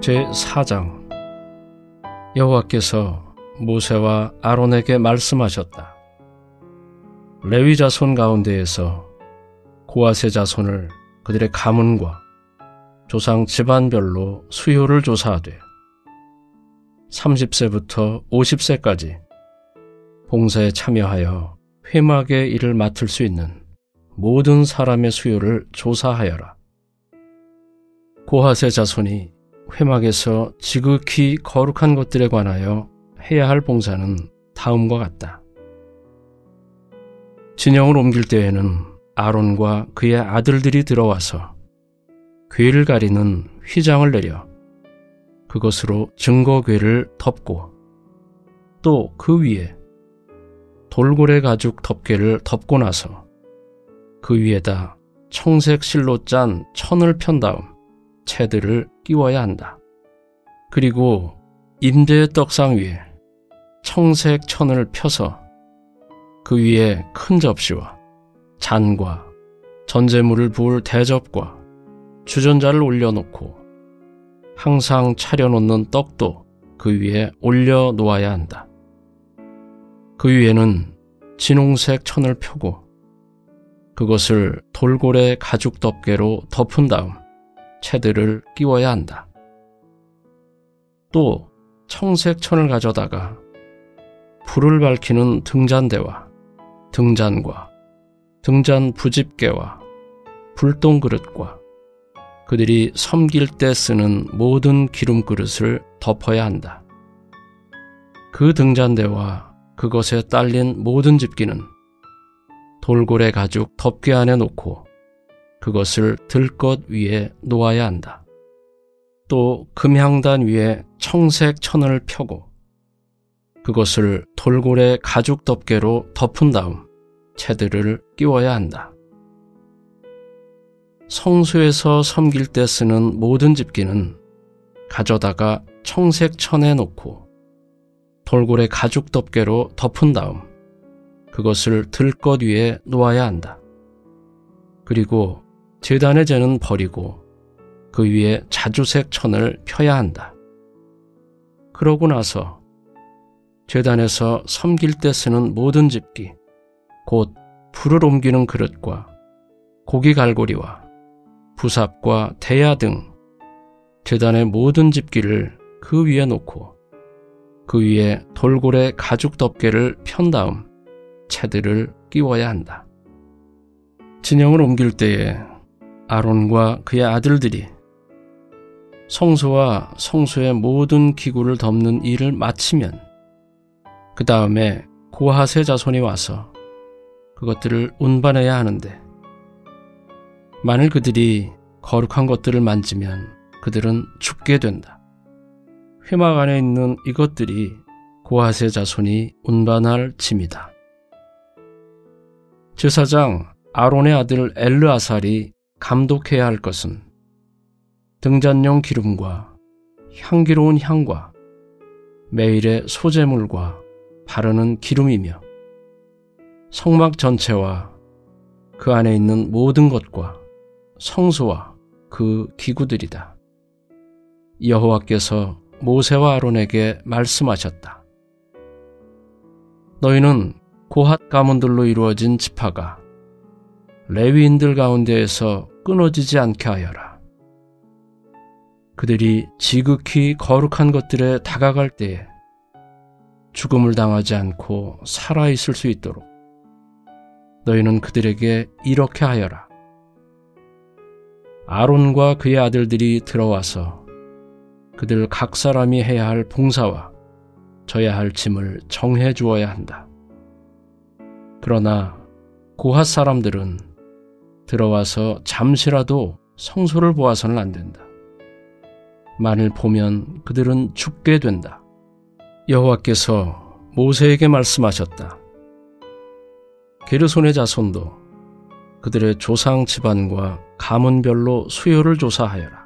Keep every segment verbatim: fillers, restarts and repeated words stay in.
제사 장. 여호와께서 모세와 아론에게 말씀하셨다. 레위 자손 가운데에서 고핫의 자손을 그들의 가문과 조상 집안별로 수요를 조사하되 삼십 세부터 오십 세까지 봉사에 참여하여 회막의 일을 맡을 수 있는 모든 사람의 수요를 조사하여라. 고핫의 자손이 회막에서 지극히 거룩한 것들에 관하여 해야 할 봉사는 다음과 같다. 진영을 옮길 때에는 아론과 그의 아들들이 들어와서 궤를 가리는 휘장을 내려 그것으로 증거궤를 덮고 또 그 위에 돌고래 가죽 덮개를 덮고 나서 그 위에다 청색 실로 짠 천을 편 다음 채들을 끼워야 한다. 그리고 임대의 떡상 위에 청색 천을 펴서 그 위에 큰 접시와 잔과 전제물을 부을 대접과 주전자를 올려놓고 항상 차려놓는 떡도 그 위에 올려놓아야 한다. 그 위에는 진홍색 천을 펴고 그것을 돌고래 가죽 덮개로 덮은 다음 채들을 끼워야 한다. 또 청색 천을 가져다가 불을 밝히는 등잔대와 등잔과 등잔 부집개와 불똥 그릇과 그들이 섬길 때 쓰는 모든 기름 그릇을 덮어야 한다. 그 등잔대와 그것에 딸린 모든 집기는 돌고래 가죽 덮개 안에 놓고 그것을 들것 위에 놓아야 한다. 또 금향단 위에 청색 천을 펴고 그것을 돌고래 가죽 덮개로 덮은 다음 채들을 끼워야 한다. 성소에서 섬길 때 쓰는 모든 집기는 가져다가 청색 천에 놓고 돌고래 가죽 덮개로 덮은 다음 그것을 들것 위에 놓아야 한다. 그리고 제단의 재는 버리고 그 위에 자주색 천을 펴야 한다. 그러고 나서 제단에서 섬길 때 쓰는 모든 집기, 곧 불을 옮기는 그릇과 고기 갈고리와 부삽과 대야 등 제단의 모든 집기를 그 위에 놓고 그 위에 돌고래 가죽 덮개를 편 다음 채들을 끼워야 한다. 진영을 옮길 때에 아론과 그의 아들들이 성소와 성소의 모든 기구를 덮는 일을 마치면 그 다음에 고핫의 자손이 와서 그것들을 운반해야 하는데 만일 그들이 거룩한 것들을 만지면 그들은 죽게 된다. 회막 안에 있는 이것들이 고핫의 자손이 운반할 짐이다. 제사장 아론의 아들 엘르아살이 감독해야 할 것은 등잔용 기름과 향기로운 향과 매일의 소제물과 바르는 기름이며 성막 전체와 그 안에 있는 모든 것과 성소와 그 기구들이다. 여호와께서 모세와 아론에게 말씀하셨다. 너희는 고핫 가문들로 이루어진 지파가 레위인들 가운데에서 끊어지지 않게 하여라. 그들이 지극히 거룩한 것들에 다가갈 때에 죽음을 당하지 않고 살아있을 수 있도록 너희는 그들에게 이렇게 하여라. 아론과 그의 아들들이 들어와서 그들 각 사람이 해야 할 봉사와 져야 할 짐을 정해 주어야 한다. 그러나 고핫 사람들은 들어와서 잠시라도 성소를 보아서는 안 된다. 만일 보면 그들은 죽게 된다. 여호와께서 모세에게 말씀하셨다. 게르손의 자손도 그들의 조상 집안과 가문별로 수요를 조사하여라.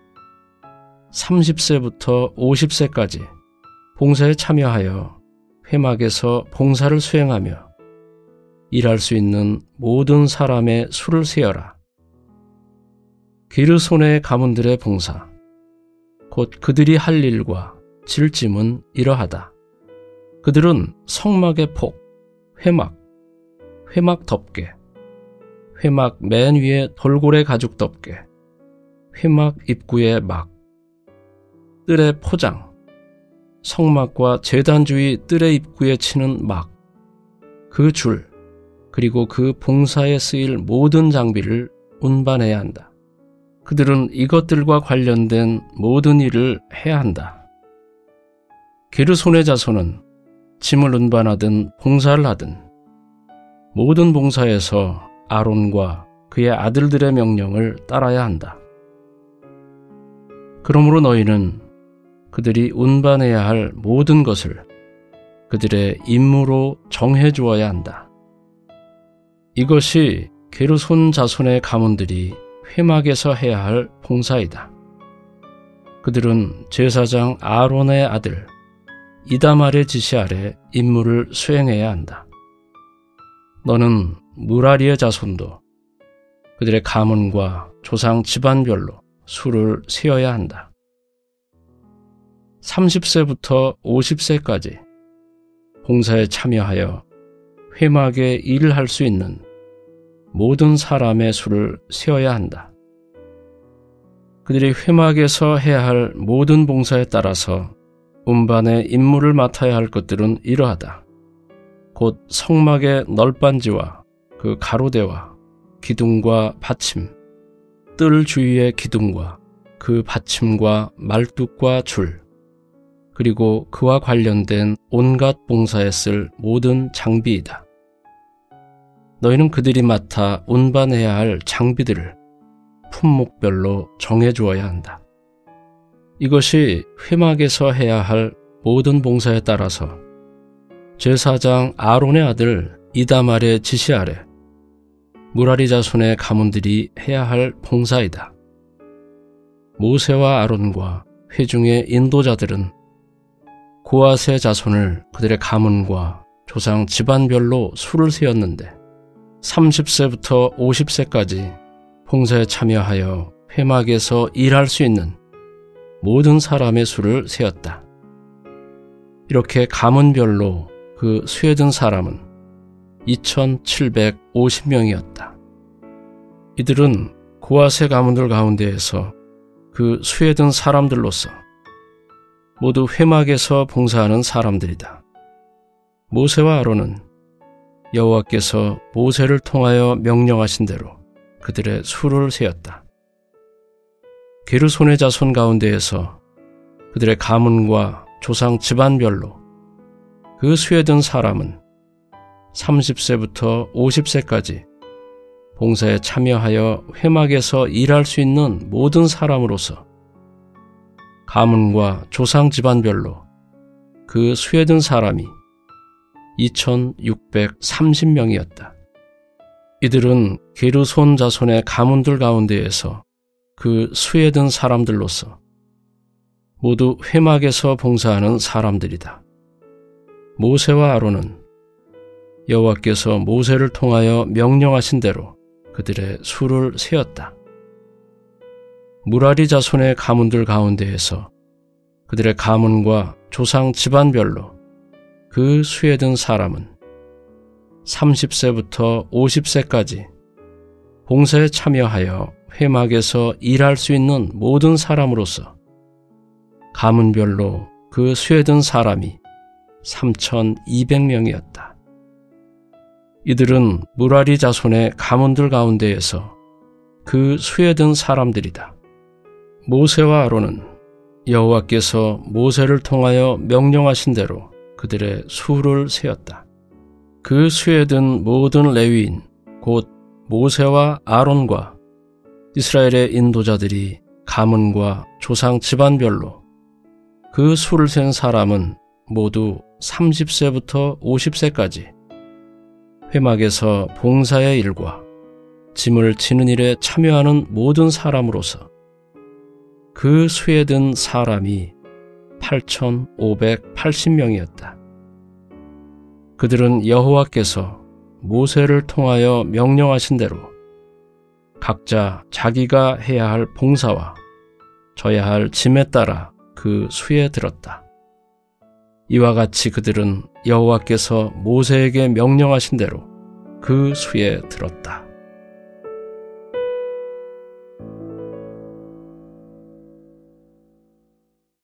삼십 세부터 오십 세까지 봉사에 참여하여 회막에서 봉사를 수행하며 일할 수 있는 모든 사람의 수를 세어라. 게르손의 가문들의 봉사, 곧 그들이 할 일과 질 짐은 이러하다. 그들은 성막의 폭, 회막, 회막 덮개, 회막 맨 위에 돌고래 가죽 덮개, 회막 입구의 막, 뜰의 포장, 성막과 제단 주위 뜰의 입구에 치는 막, 그 줄, 그리고 그 봉사에 쓰일 모든 장비를 운반해야 한다. 그들은 이것들과 관련된 모든 일을 해야 한다. 게르손의 자손은 짐을 운반하든 봉사를 하든 모든 봉사에서 아론과 그의 아들들의 명령을 따라야 한다. 그러므로 너희는 그들이 운반해야 할 모든 것을 그들의 임무로 정해 주어야 한다. 이것이 게르손 자손의 가문들이 회막에서 해야 할 봉사이다. 그들은 제사장 아론의 아들 이다말의 지시 아래 임무를 수행해야 한다. 너는 무라리의 자손도 그들의 가문과 조상 집안별로 수를 세어야 한다. 삼십 세부터 오십 세까지 봉사에 참여하여 회막에 일을 할 수 있는 모든 사람의 수를 세어야 한다. 그들이 회막에서 해야 할 모든 봉사에 따라서 운반의 임무를 맡아야 할 것들은 이러하다. 곧 성막의 널빤지와 그 가로대와 기둥과 받침, 뜰 주위의 기둥과 그 받침과 말뚝과 줄, 그리고 그와 관련된 온갖 봉사에 쓸 모든 장비이다. 너희는 그들이 맡아 운반해야 할 장비들을 품목별로 정해주어야 한다. 이것이 회막에서 해야 할 모든 봉사에 따라서 제사장 아론의 아들 이다말의 지시 아래 무라리 자손의 가문들이 해야 할 봉사이다. 모세와 아론과 회중의 인도자들은 고앗의 자손을 그들의 가문과 조상 집안별로 수를 세었는데 삼십 세부터 오십 세까지 봉사에 참여하여 회막에서 일할 수 있는 모든 사람의 수를 세었다. 이렇게 가문별로 그 수에 든 사람은 이천칠백오십 명이었다. 이들은 고앗의 가문들 가운데에서 그 수에 든 사람들로서 모두 회막에서 봉사하는 사람들이다. 모세와 아론은 여호와께서 모세를 통하여 명령하신 대로 그들의 수를 세었다. 게르손의 자손 가운데에서 그들의 가문과 조상 집안별로 그 수에 든 사람은 삼십 세부터 오십 세까지 봉사에 참여하여 회막에서 일할 수 있는 모든 사람으로서 가문과 조상 집안별로 그 수에 든 사람이 이천육백삼십 명이었다. 이들은 게르손 자손의 가문들 가운데에서 그 수에 든 사람들로서 모두 회막에서 봉사하는 사람들이다. 모세와 아론은 여호와께서 모세를 통하여 명령하신 대로 그들의 수를 세었다. 무라리 자손의 가문들 가운데에서 그들의 가문과 조상 집안별로 그 수에 든 사람은 삼십 세부터 오십 세까지 봉사에 참여하여 회막에서 일할 수 있는 모든 사람으로서 가문별로 그 수에 든 사람이 삼천이백 명이었다. 이들은 무라리 자손의 가문들 가운데에서 그 수에 든 사람들이다. 모세와 아론은 여호와께서 모세를 통하여 명령하신 대로 그들의 수를 세었다. 그 수에 든 모든 레위인 곧 모세와 아론과 이스라엘의 인도자들이 가문과 조상 집안별로 그 수를 센 사람은 모두 삼십 세부터 오십 세까지 회막에서 봉사의 일과 짐을 지는 일에 참여하는 모든 사람으로서 그 수에 든 사람이 팔천오백팔십 명이었다. 그들은 여호와께서 모세를 통하여 명령하신 대로 각자 자기가 해야 할 봉사와 져야 할 짐에 따라 그 수에 들었다. 이와 같이 그들은 여호와께서 모세에게 명령하신 대로 그 수에 들었다.